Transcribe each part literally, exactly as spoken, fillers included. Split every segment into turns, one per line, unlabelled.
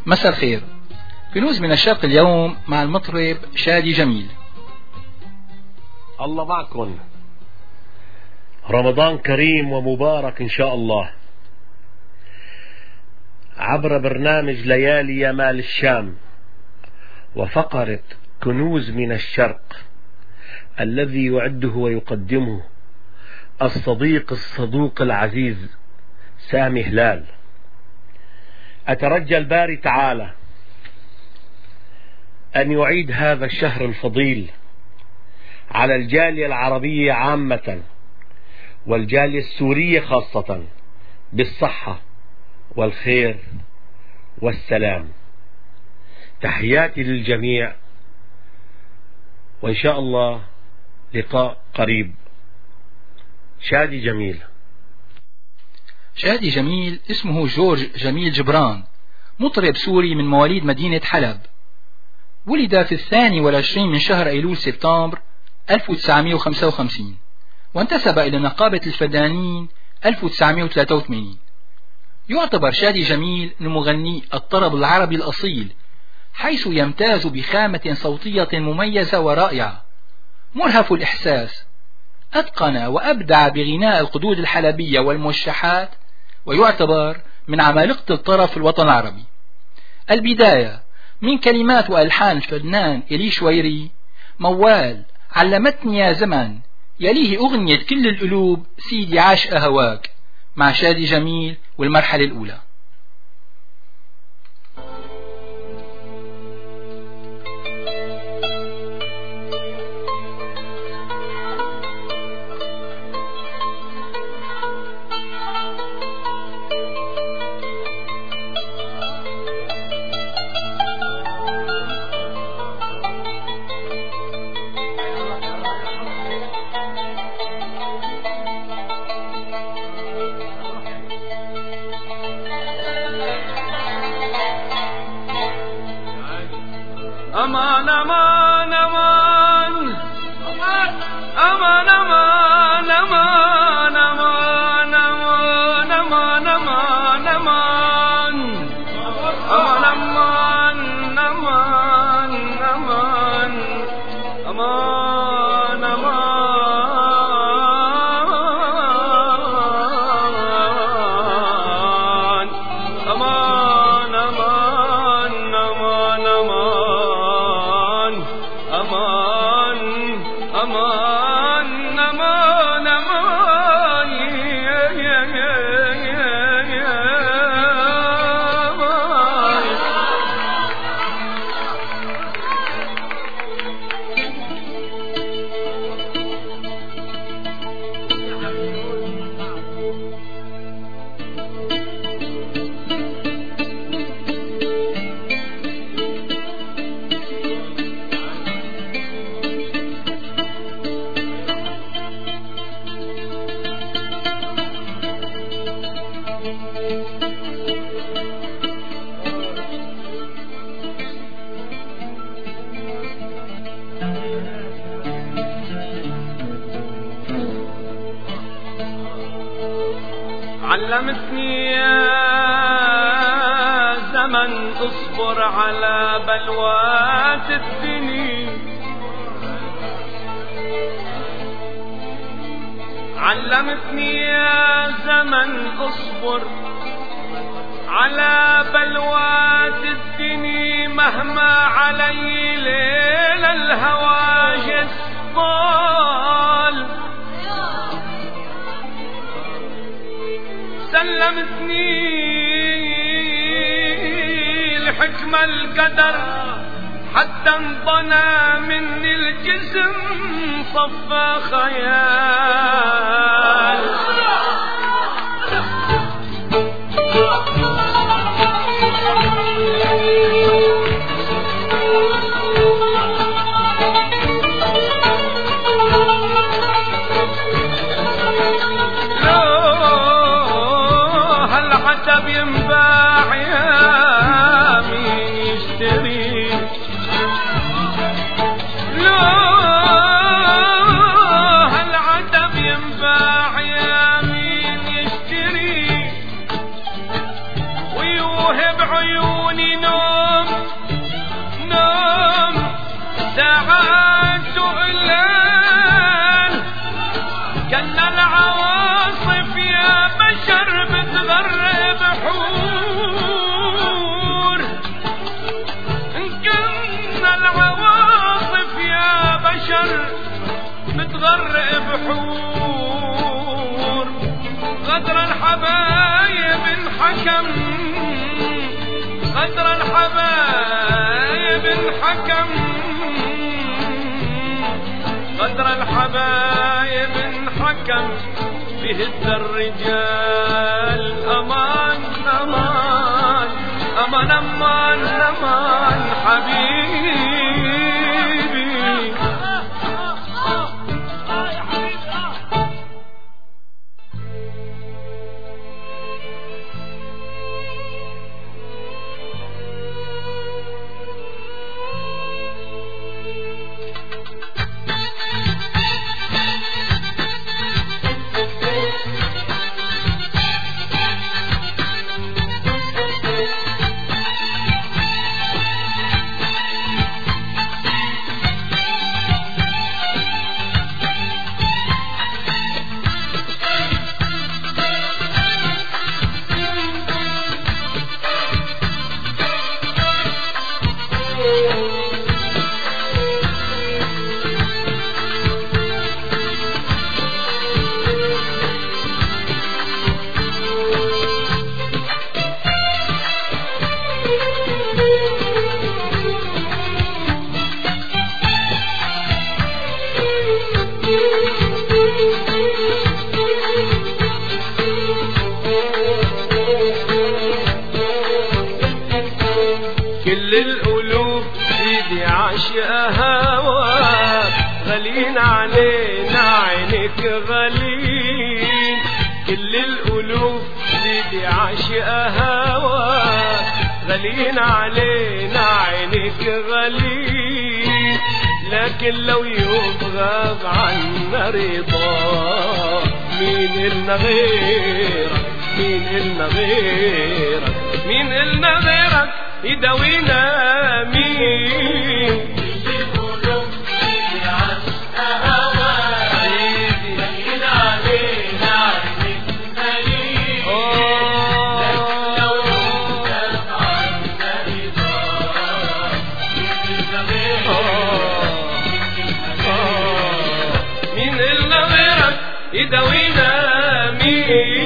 مساء الخير. كنوز من الشرق اليوم مع المطرب شادي جميل.
الله معكم، رمضان كريم ومبارك إن شاء الله. عبر برنامج ليالي يمال الشام وفقرة كنوز من الشرق الذي يعده ويقدمه الصديق الصدوق العزيز سامي هلال، أترجى الباري تعالى أن يعيد هذا الشهر الفضيل على الجالية العربية عامة والجالية السورية خاصة بالصحة والخير والسلام. تحياتي للجميع، وإن شاء الله لقاء قريب. شادي جميل.
شادي جميل اسمه جورج جميل جبران، مطرب سوري من مواليد مدينة حلب. ولد في الثاني والعشرين من شهر أيلول سبتمبر ألف وتسعمائة وخمسة وخمسين، وانتسب إلى نقابة الفدانين ألف وتسعمائة وثلاثة وثمانين. يعتبر شادي جميل من مغني الطرب العربي الأصيل، حيث يمتاز بخامة صوتية مميزة ورائعة، مرهف الإحساس، أتقن وأبدع بغناء القدود الحلبية والموشحات، ويعتبر من عمالقة الطرب في الوطن العربي. البداية من كلمات وألحان الفنان إلي شويري، موال، علمتني يا زمن، يليه أغنية كل القلوب، سيدي عاش أهواك، مع شادي جميل والمرحلة الأولى.
أمان أمان أمان أمان أمان أمان أمان أمان أمان أمان أمان أمان أمان أمان أمان علمتني يا زمن اصبر على بلوات الدنيا، علمتني يا زمن اصبر على بلوات الدنيا، مهما علي ليل الهواجس طال، سلمتني الحكمة القدر حتى انطنى مني الجسم صفى خيال. العتب ينباع يا مين يشتري، لا العتب ينباع يا مين يشتري، ويوهب عيوني نور الحبايب انحكم قدر الحبايب انحكم قدر الحبايب انحكم بهز الرجال أمان أمان أمان أمان أمان حبيبي. كل القلوب سيدي عاشقها هواك غالين علينا عينك غالين. كل القلوب سيدي عاشقها هواك غالين علينا عينك غالين. لكن لو يوم غاب عنا رضا مين إلنا غيرك مين إلنا غيرك مين إلنا غيرك يداوينا مين. القلوب سيدي عاشقها هواك غالين علينا عينك غالين. لكن لو يوم غاب عنا رضا مين إلنا غيرك يداوينا مين.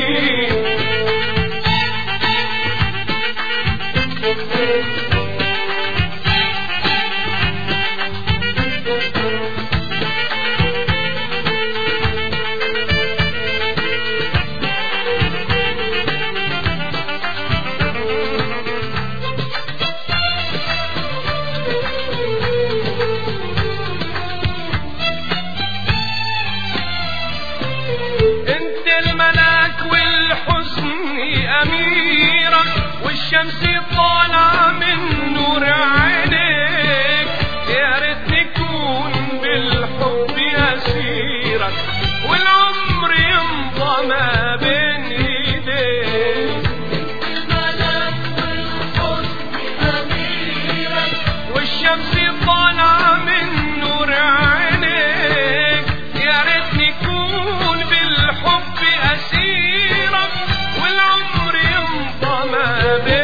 الشمس طالعة من نور عينيك يا ريتني كون بالحب أسيرك والعمر يمضى ما بين ايديك. الملاك والحسن أميرك والشمس طالعة من نور عينيك يا ريتني كون بالحب أسيرك والعمر يمضى ما بين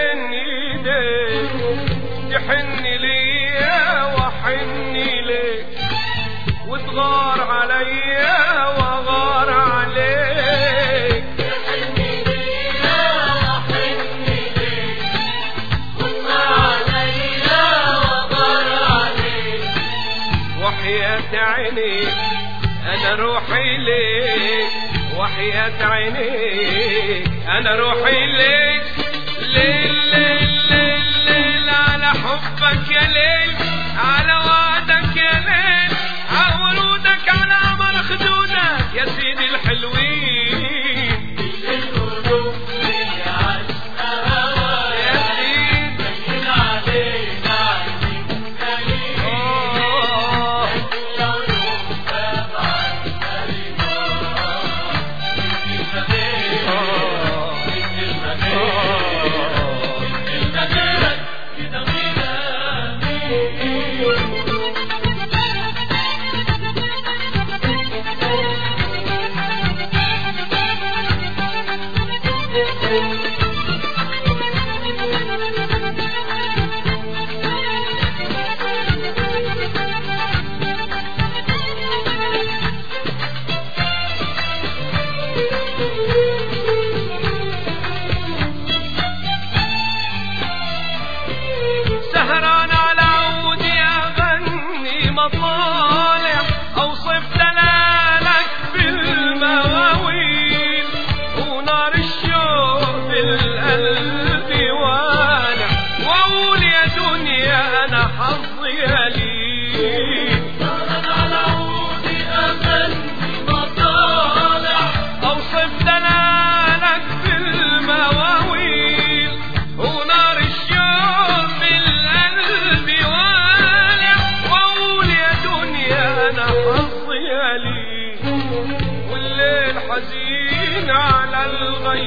تحني ليا وحني ليك وتغار عليا وغار عليك. تحني ليا وحني ليك وتغار عليا وغار عليك. وحياة عينيك أنا روحي ليك وحياة عينيك أنا روحي ليك. ليل ليل ليل ليل على حبك يا ليل على وعدك يا ليل على ورودك على عمر خدودك يا سيدي الحلوين. القلوب سيدي عاشقها هواك يا سيدي غالين علينا عينك غالين. لكن لو يوم غاب عنا رضا مين إلنا غيرك مين إلنا غيرك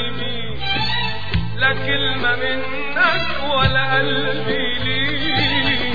حبيبي لا كلمة منك ولا قلبي لي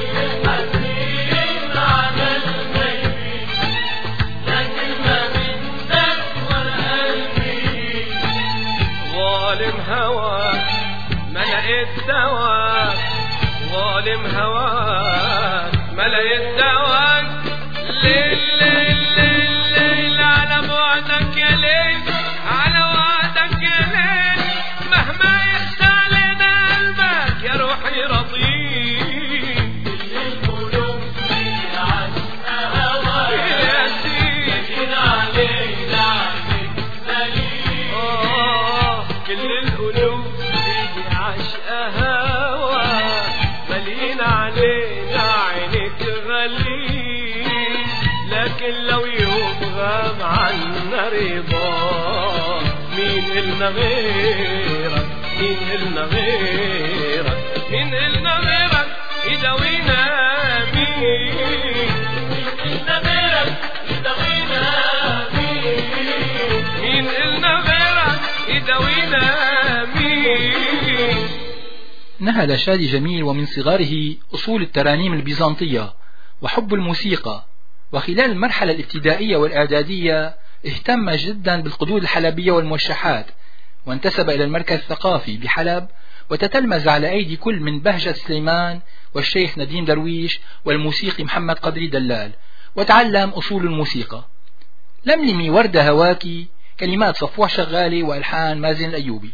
حزين على الغيبي لا كلمة منك ولا قلبي ظالم هواك ما لقيت دواك ظالم هواك ما لقيت دواك ليل ليل ليل ليل على بعدك يا ليل على وعدك يا ليل مهما يخشى علينا قلبك يا روحي رضيك كل القلوب في عشقها هواك يا سيدي علينا عليك دليل آه كل القلوب في عشقها هواك مليين علينا عينك غليل لكن لو يوم غاب عنا رضاك مين إلنا غيرك مين إلنا غيرك مين إلنا غيرك يداوينا مين إلنا غيرك يداوينا مين مين إلنا غيرك يداوينا مين.
نهل شادي جميل ومن صغاره أصول الترانيم البيزنطية وحب الموسيقى، وخلال المرحلة الابتدائية والإعدادية اهتم جدا بالقدود الحلبية والموشحات، وانتسب إلى المركز الثقافي بحلب، وتتلمذ على أيدي كل من بهجة سليمان والشيخ نديم درويش والموسيقي محمد قدري دلال، وتعلم أصول الموسيقى. لملمي وردة هواكي كلمات صفوح شغالي وألحان مازن الأيوبي.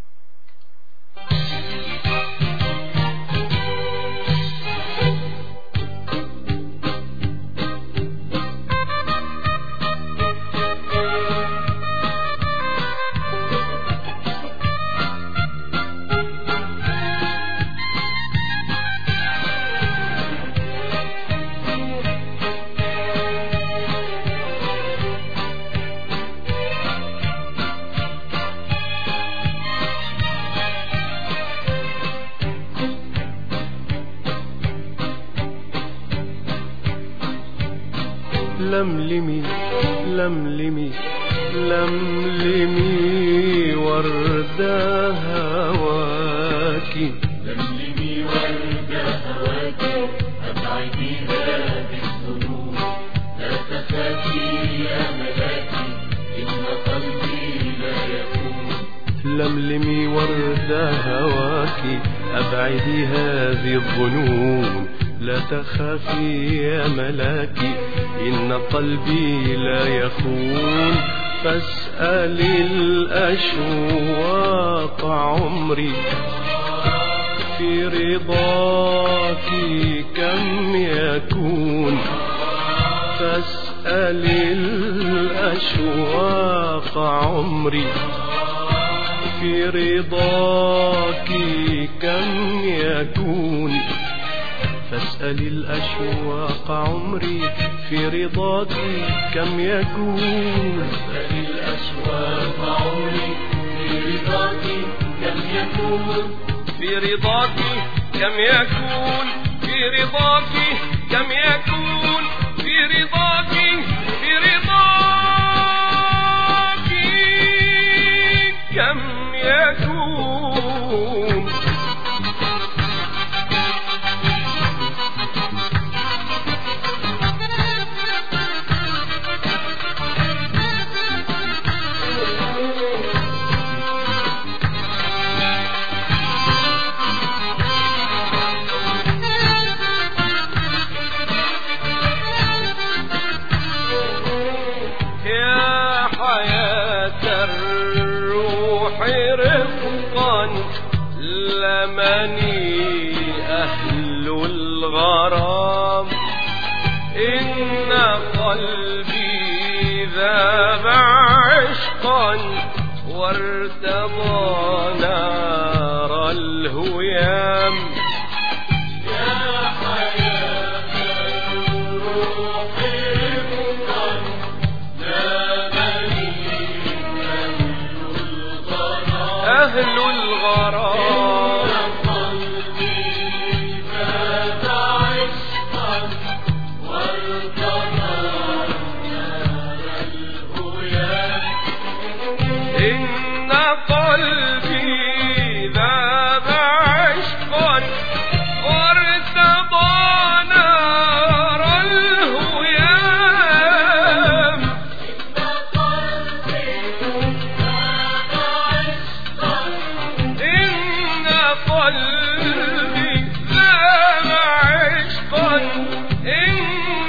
لملمي لملمي لملمي وردة هواكي لملمي وردة هواكي أبعديها بالظنون لا تخافي يا ملاكي إن قلبي لا يكون لملمي وردة هواكي أبعدي هذه الظنون لا تخافي يا ملاكي إن قلبي لا يخون فاسألي الأشواق عمري في رضاك كم يكون فاسألي الأشواق عمري في رضاك كم يكون فاسألي الأشواق عمري في رضاك كم يكون فاسألي الأشواق عمري في رضاك كم يكون في رضاك كم يكون في رضاك كم يكون في رضاك في رضاك كم يكون. لمني أهل الغرام إن قلبي ذاب عشقا وارتضى نار الهيام يا حياة الروح رفقا لمني أهل الغرام إن قلبي ذاب عشقا وارتضى نار الهيام إن قلبي ذاب عشقا إن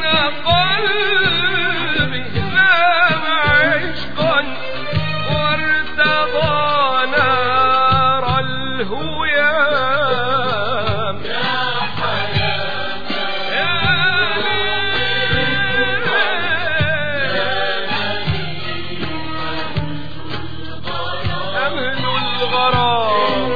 قلبي ذاب عشقا وارتضى نار الهيام يا حياة أهل الغرام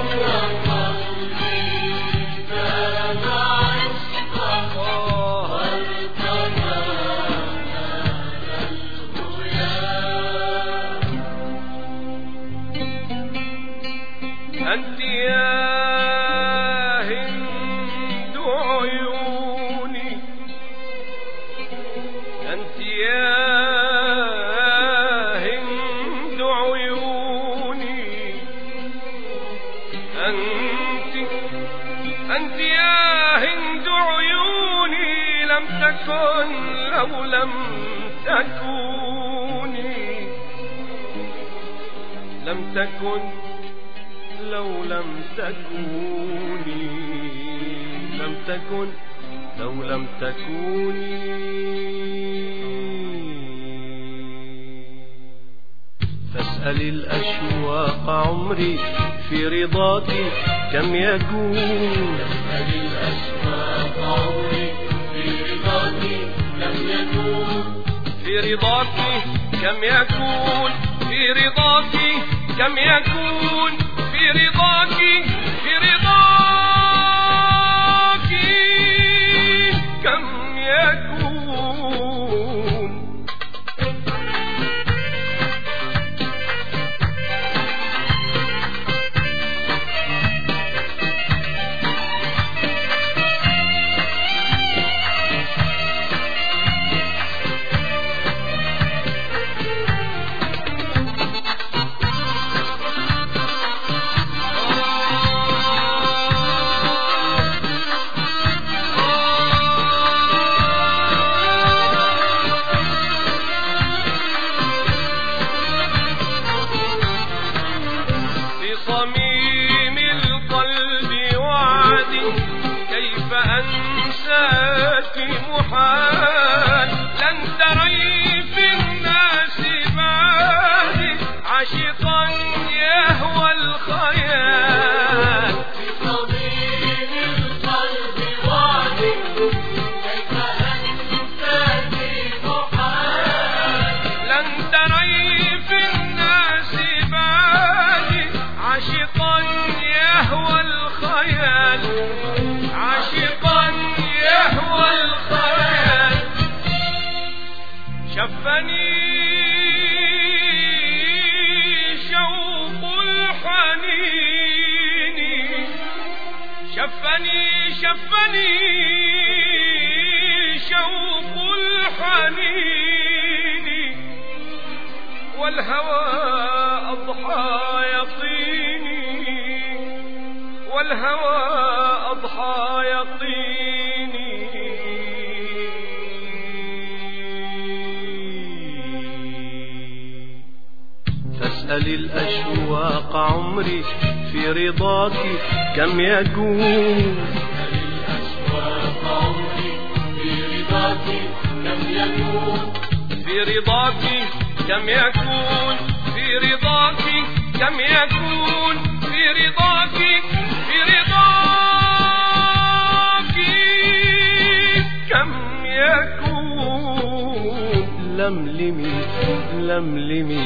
أنت يا هند عيوني أنت يا هند عيوني أنت أنت يا هند عيوني لم تكن لو لم تكوني لم تكن لو لم تكوني لم تكن لو لم تكوني فاسأل الأشواق عمري في رضاك كم يكون فاسأل الأشواق عمري في رضاك كم يكون في رضاك كم يكون في رضاك كم يكون في رضاك في رضاك كم يكون صميم القلب وعدي كيف أنساك محال لن تري في الناس بعدي عاشقا يهوى الخيال
صميم القلب وعدي كيف أنساك محال
لن تري في الناس بعدي عاشقا يهوى الخيال عاشقا يهوى الخيال شفني شوق الحنين شفني شفني شوق الحنين والهوى أضحى يقيني والهوى أضحى يقيني فاسأل الأشواق عمري في رضاك كم يكون
فاسأل الأشواق عمري في رضاك كم يكون
في رضاك كم يكون في رضاك كم يكون في رضاك في رضاك كم يكون لملمي لملمي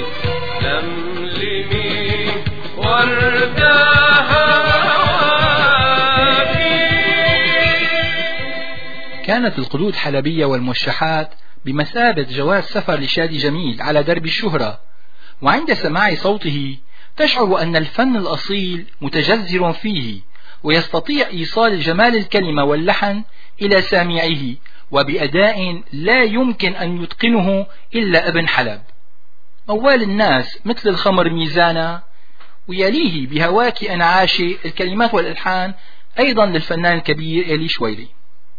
لملمي وردها
كانت القدود حلبية والموشحات بمثابة جواز سفر لشادي جميل على درب الشهرة، وعند سماع صوته تشعر أن الفن الأصيل متجذر فيه ويستطيع إيصال جمال الكلمة واللحن إلى سامعه وبأداء لا يمكن أن يتقنه إلا ابن حلب. موال الناس مثل الخمر ميزانا ويليه بهواك أنا عاشي الكلمات والإلحان أيضا للفنان الكبير إلي شويلي.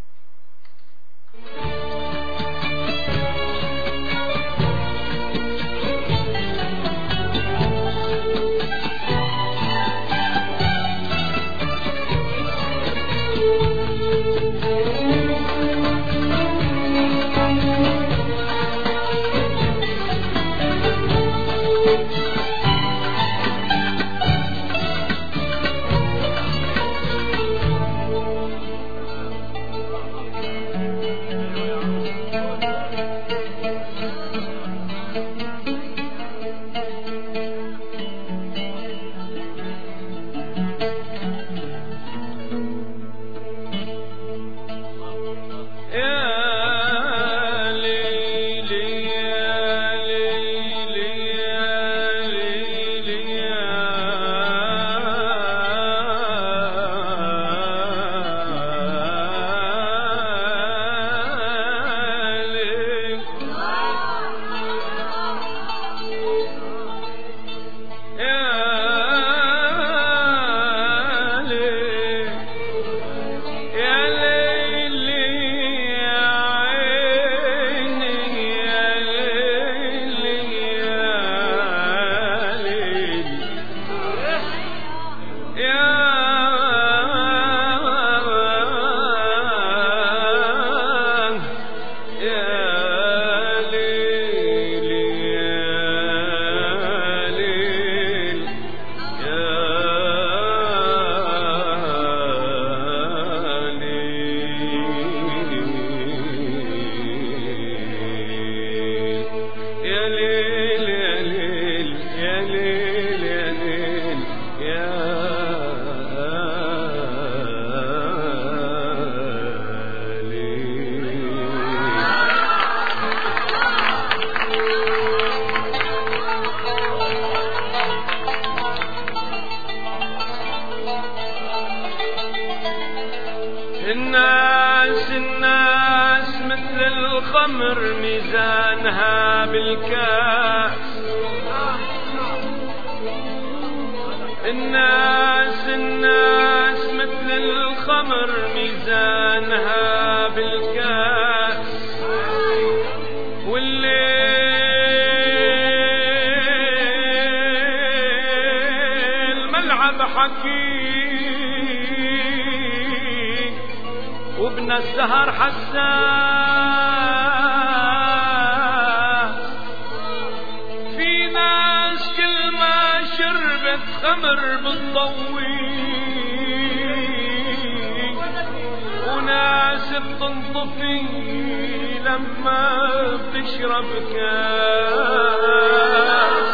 الناس الناس مثل الخمر ميزانها بالكاس. الناس الناس مثل الخمر ميزانها بالكاس. والليل ملعب حكيم وابن السهر حساس. في ناس كل ما شربت خمر بتضوي وناس بتنطفي لما بتشرب كاس.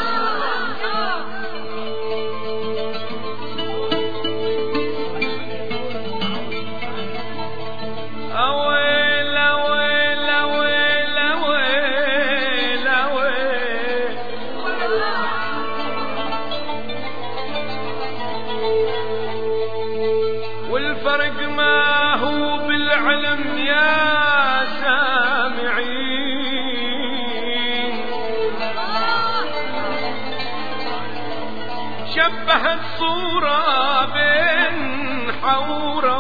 أويل أويل أويل أويل أويل والفرق ما هو بالعلم يا سامعين. شبهت صورة بين حورة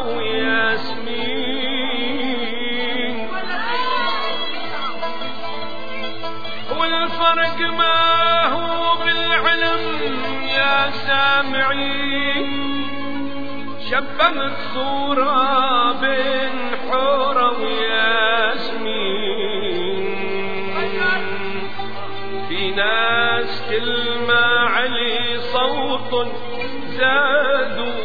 وياسمين. والفرق ما هو بالعلم يا سامعين. شبهت صورة بين حورة وياسمين. في ناس كل ما علي صوت زادوا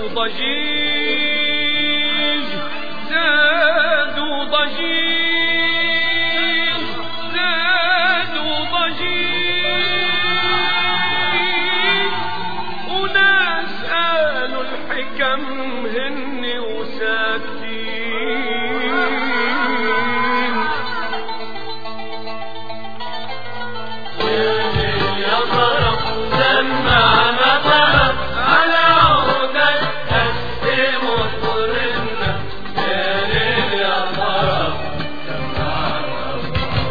ضجيج زادوا ضجيج زادوا ضجيج. وناس قالوا الحكم هن وساكتين.
يا طرف سمعنا طرف على عودك قسم وطرنا. يا ليل يا طرف سمعنا طرف.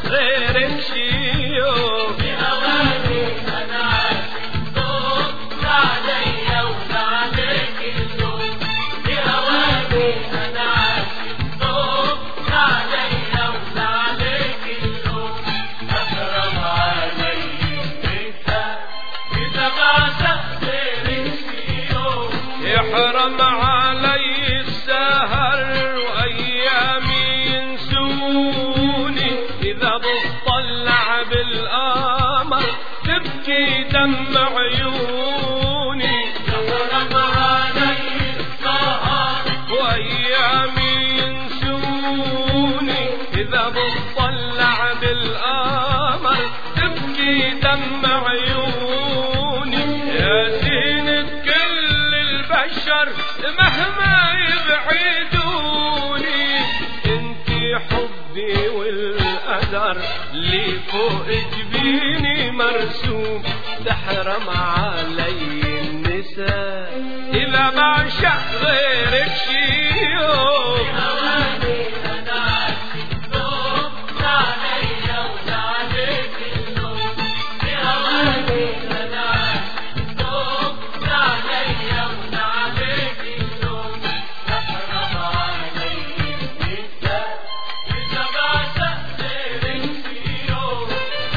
غيرك شيوخ
بهواكي أنا عاشق دوب لا عليا ولا عليك اللوم بهواكي أنا عاشق دوب لا عليا ولا عليك اللوم أحرم علي النساء إذا بعشق غيرك شيوخ
يحرم علي السهر وأيامي ينسوني إذا بطلع بالقمر تبكي دم عيوني
يحرم علي السهر
وأيامي ينسوني إذا بطلع بالقمر تبكي دم عيوني يا زينة كل البشر مهما يبعدوني انتي حبي والقدر اللي فوق جبيني مرسوم تحرم علي النساء إذا بعشق غيرك شيوخ
بهواكي أنا عاشق دوب لا عليا ولا عليك اللوم بهواكي أنا عاشق دوب لا عليا ولا عليك اللوم أحرم علي النساء إذا بعشق غيرك شيوخ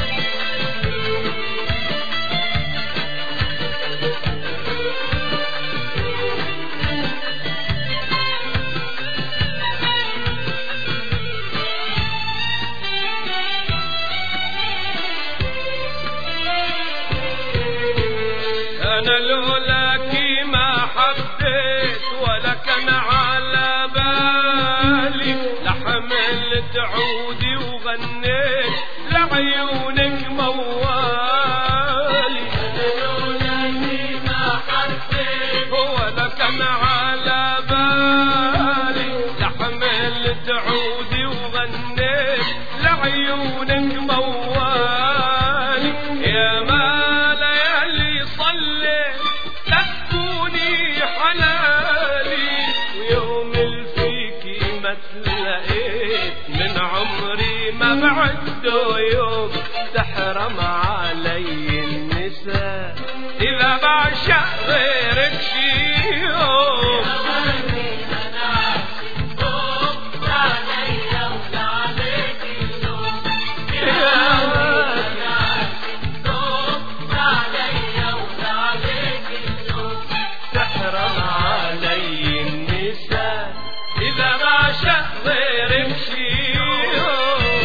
أنا لولاكي ما حبيت ولا كان على بالي لحملت عودي وغنيت لعيونك موالي
لولاكي ما حبيت
ولا كان على بالي لحملت عودي وغنيت لعيونك موالي يا ما ليالي صليت تكوني حلالي ويوم الفيكي ما تلاقيت من عمري ما بعده يوم تحرم علي النساء إذا بعشق غيرك شيوخ
بهواكي أنا عاشق دوب لا عليا ولا عليك اللوم بهواكي أنا عاشق دوب لا عليا ولا عليك اللوم
تحرم علي النساء إذا بعشق غيرك شيوخ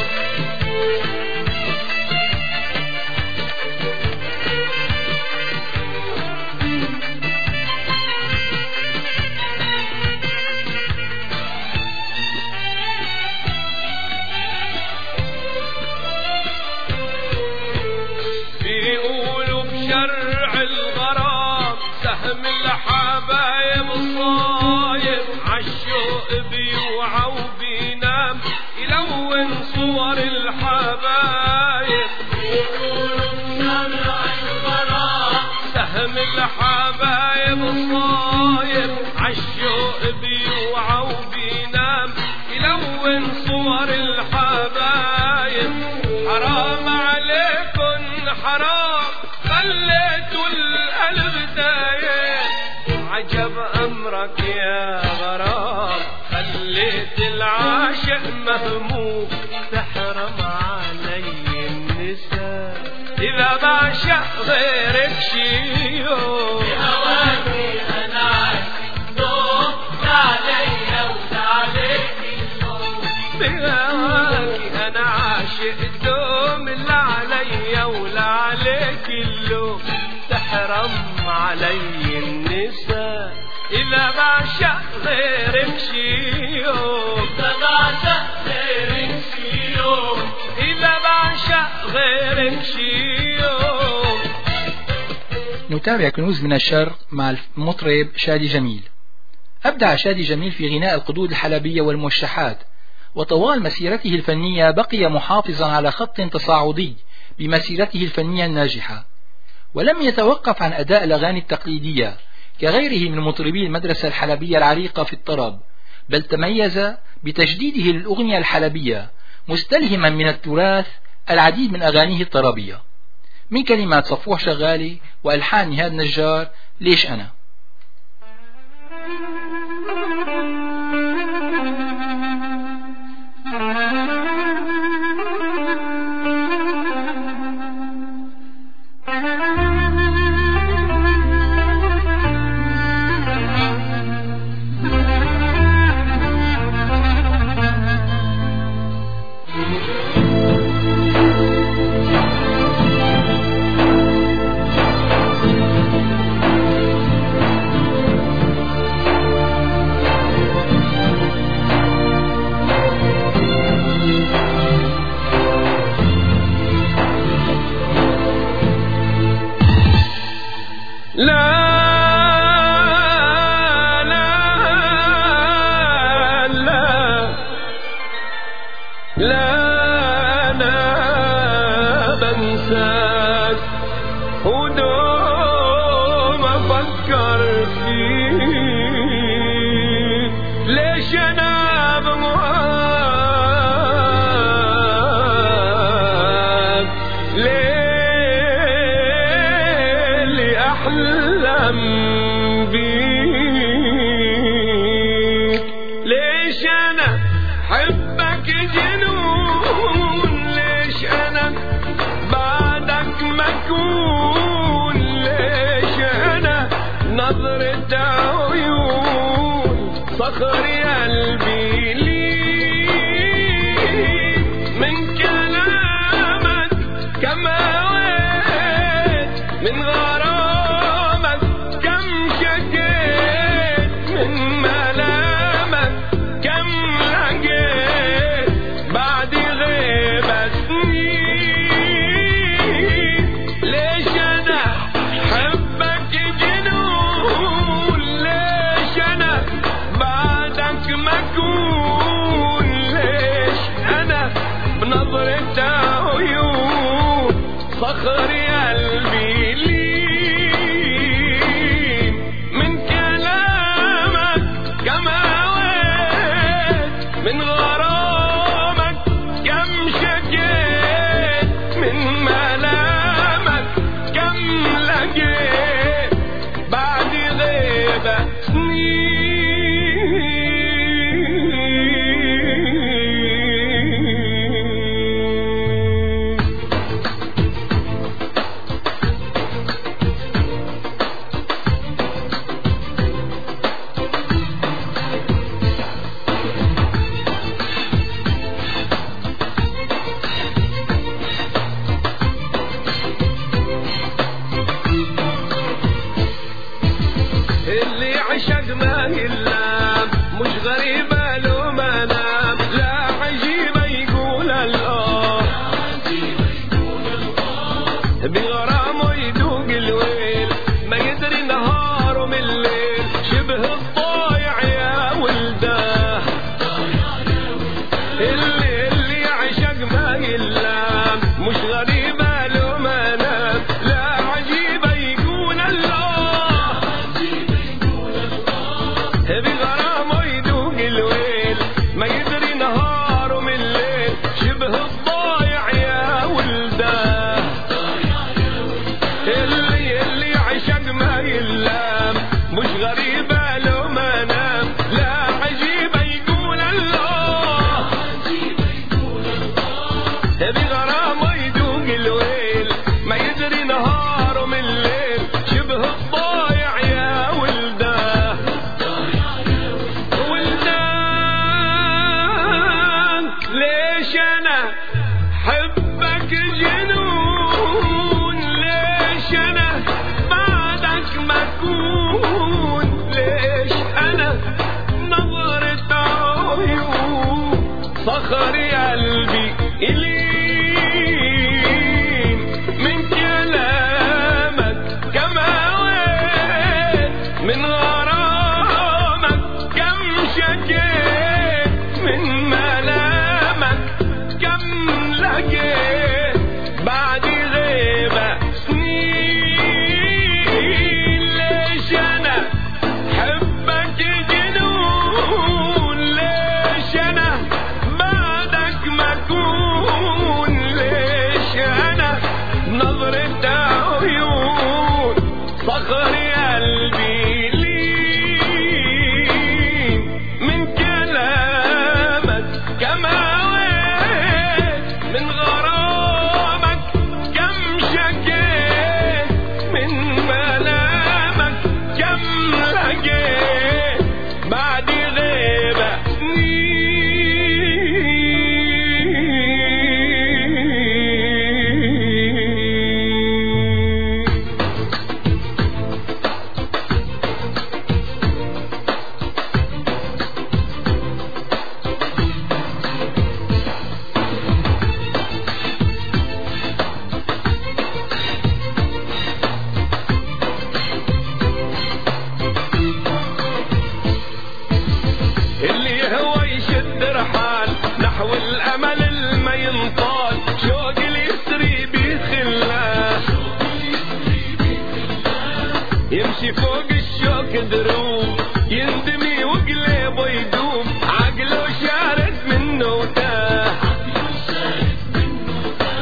بيقولوا بشرع الغرام سهم الحبايب صايب عالشوق بيوعى وبينام يلون صور الحبايب
بيقولوا بشرع الغرام
سهم الحبايب صايب عالشوق بيوعى وبينام يلون صور الحبايب حرام عليكن حرام خليتوا القلب دايب عجب أمرك يا غرام خليت العاشق مهموم تحرم علي النساء إذا بعشق غيرك شيوخ
بهواكي أنا عاشق دوب لا عليا ولا عليك اللوم
بهواكي أنا عاشق دوم لا عليا ولا عليك اللوم تحرم علي النساء إذا بعشق غيرك شيوخ
إذا بعشق غيرك شيوخ
إذا بعشق غيرك شيوخ.
نتابع كنوز من الشرق مع المطرب شادي جميل. أبدع شادي جميل في غناء القدود الحلبية والموشحات، وطوال مسيرته الفنية بقي محافظا على خط تصاعدي بمسيرته الفنية الناجحة، ولم يتوقف عن أداء الأغاني التقليدية كغيره من مطربي المدرسة الحلبية العريقة في الطرب، بل تميز بتجديده للأغنية الحلبية مستلهما من التراث العديد من أغانيه الطربية، من كلمات صفوح شغالي وألحان نهاد نجار. ليش أنا؟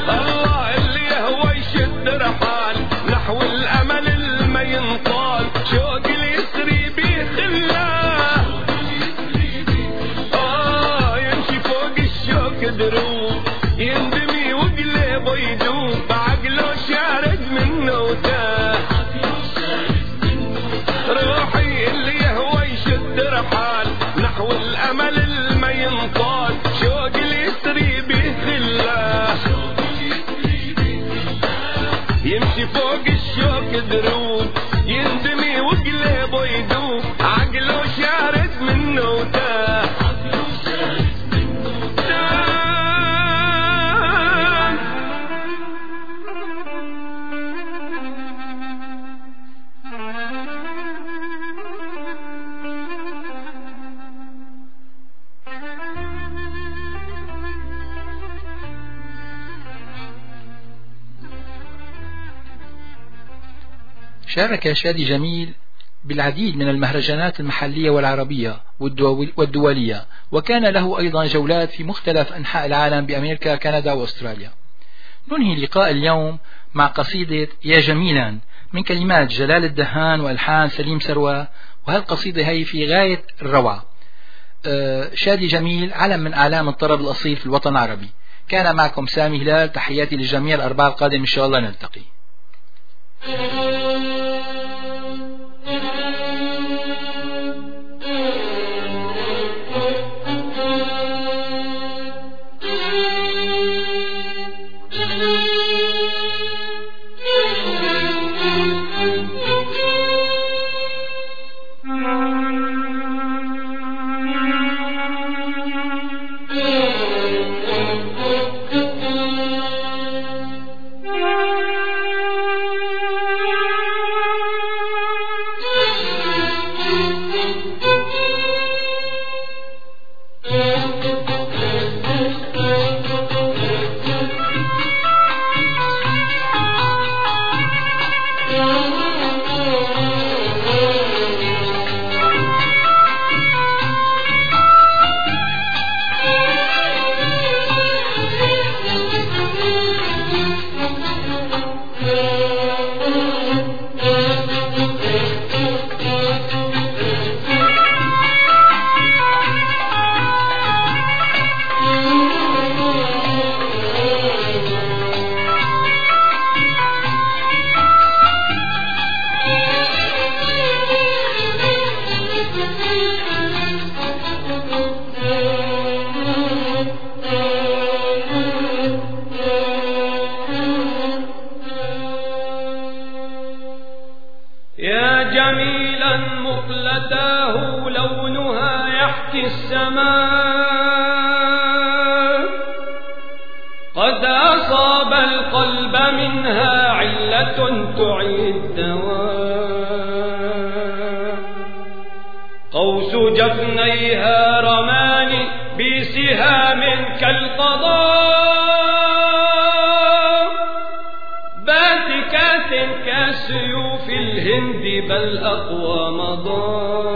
الله اللي يهوى يشد رحال نحو الأمل الما ينطال شوق اللي يسري بيه خلاه آه يمشي فوق الشوق دروب يندمي وقلبه يدوب بعقله شارد منه وتاه روحي اللي يهوى يشد رحال نحو الأمل الما ينطال شوق اللي يسري بيه خلاه يمشي فوق الشوق دروب يندمي وقلبه يدوب عقله شارد منه وتاه
شارك شادي جميل بالعديد من المهرجانات المحلية والعربية والدولية، وكان له أيضا جولات في مختلف أنحاء العالم بأمريكا كندا وأستراليا. ننهي لقاء اليوم مع قصيدة يا جميلا من كلمات جلال الدهان وألحان سليم سروى، وهالقصيدة هي في غاية الروعة. شادي جميل علم من أعلام الطرب الأصيل في الوطن العربي. كان معكم سامي هلال، تحياتي للجميع، الأربعاء القادم إن شاء الله نلتقي.
قد أصاب القلب منها علة تعيد دواء قوس جفنيها رماني بسهام كالقضاء باتكات كسيوف الهند بل أقوى مضى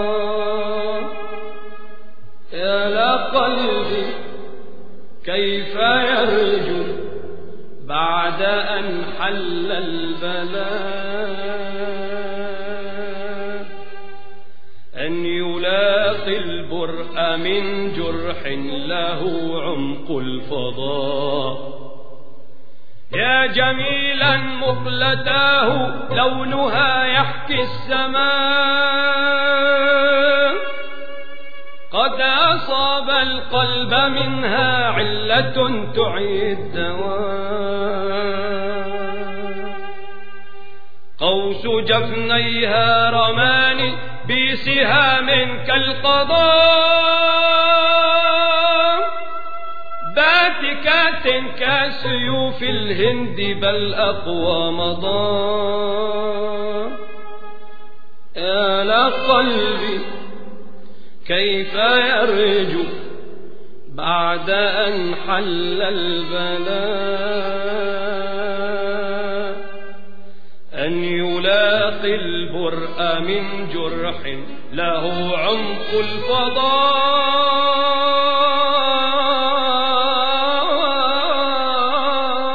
يا لقلبي كيف يرجو بعد أن حل البلاء أن يلاقي البرء من جرح له عمق الفضاء يا جميلا مقلتاه لونها يحكي السماء قد أصاب القلب منها علة تعيد دواء قوس جفنيها رماني بسهام كالقضاء باتكات كسيوف الهند بل أقوى مضى يا لقلبي كيف يرجو بعد أن حل البلاء أن يلاقي البرء من جرح له عمق الفضاء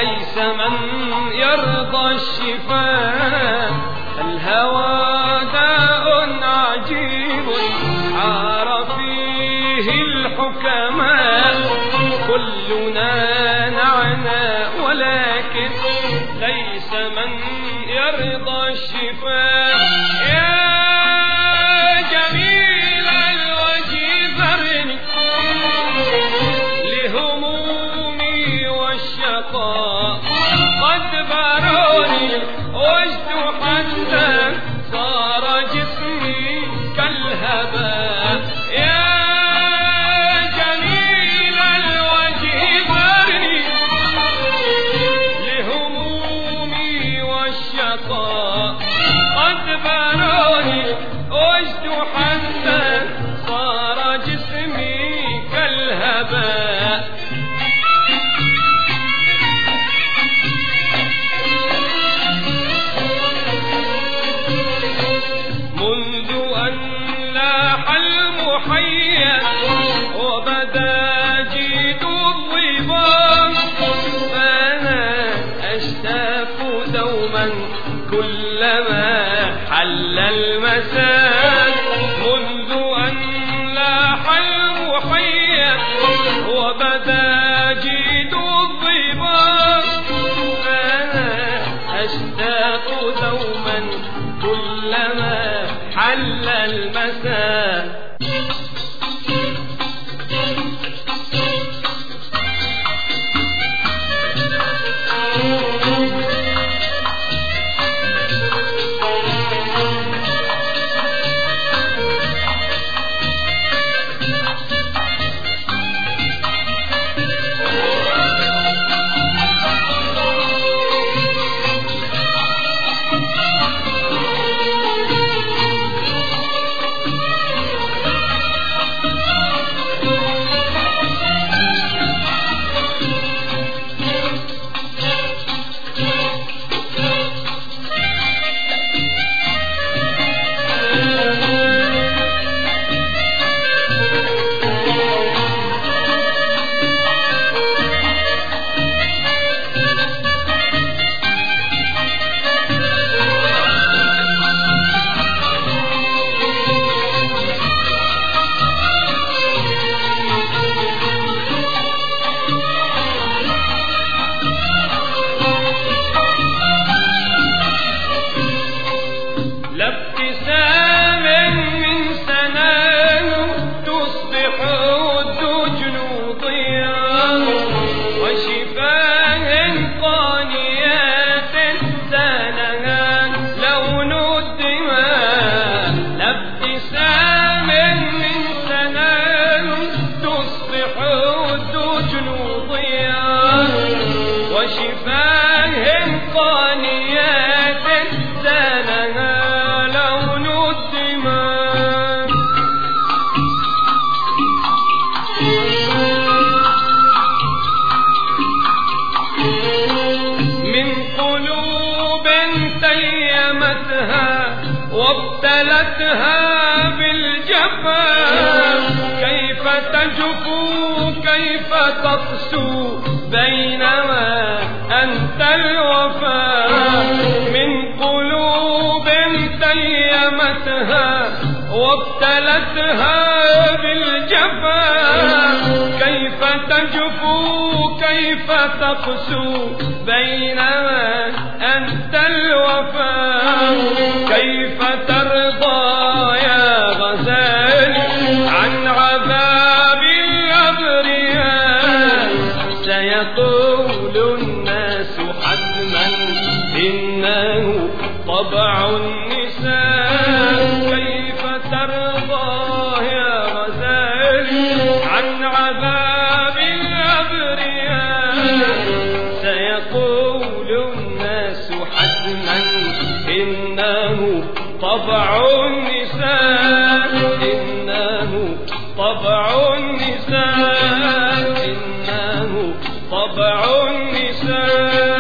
ليس من يرضى الشفاء الهوى داء عجيب حار فيه الحكماء كلنا نعنى ولكن ليس من يرضى الشفاء يا جميل الوجه ذرني لهمومي والشقاء قد بروني وجد حتى صار جسمي كالهباء يا جميل الوجه ذرني لهمومي والشقاء قد بروني وجد حتى صار جسمي كالهباء منذ أن لاح المحيا وبدا جيد الظبام فأنا أشتاق دوما كلما حل المساء منذ أن لاح المحيا وبدا جيد الظبام فأنا أشتاق دوما كلما حل المساء وابتلتها بالجفا كيف تجفو كيف تقسو بينما أنت الوفا من قلوب تيمتها وابتلتها بالجفا كيف تجفو كيف تقسو بينما أنت الوفا كيف ترضى يا غزال عن عذاب الأبرياء سيقول الناس حتما إنه طبع النساء كيف ترضى يا غزال عن عذاب الأبرياء سيقول الناس حتما إنه طبع النساء إنه طبع النساء إنه طبع النساء